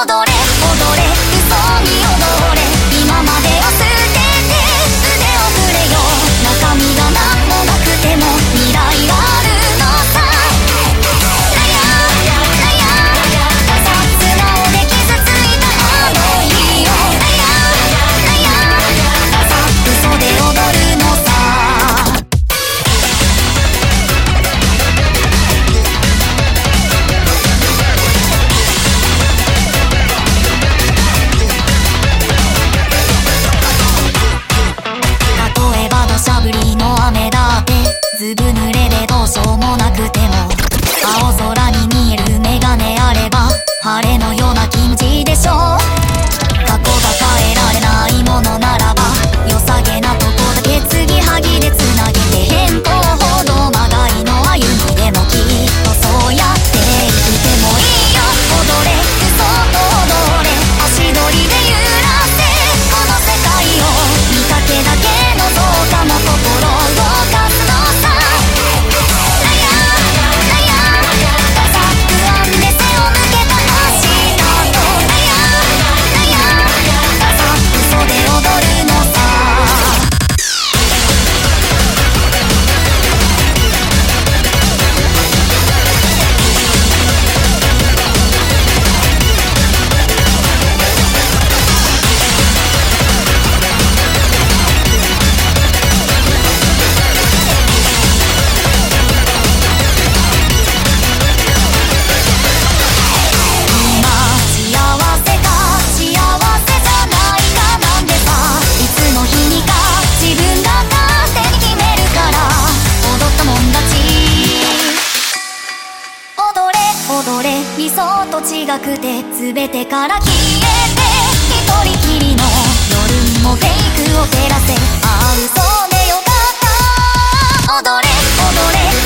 踊れ踊れ嘘に踊れ今までを捨てて腕を振れよ中身が何もなくても未来があるのさラヤラヤさ素直で傷ついたあの日をラヤラヤさ嘘で踊るのさ例えば土砂降りの雨だってずぶ濡れでどうしようもなくても青空に見えるメガネあれば晴れのような気持ちでしょ過去が変えられないものならば良さげなとこだけ継ぎはぎでつなげて変更ほどまがいの歩みでもきっとそうやって生きてもいいよ踊れ嘘と踊れ足取りで揺らせこの世界を見かけだけのどうかも心動かすのさラヤラヤたくあんで背を向けた明日とラヤラヤさ嘘で踊るのさ今幸せか幸せじゃないかなんてさいつの日にか自分が勝手に決めるから踊ったもん勝ち踊れ踊れ理想と違くて全てから消えて一人きりの夜にもフェイクを照らせああ嘘でよかった踊れ踊れ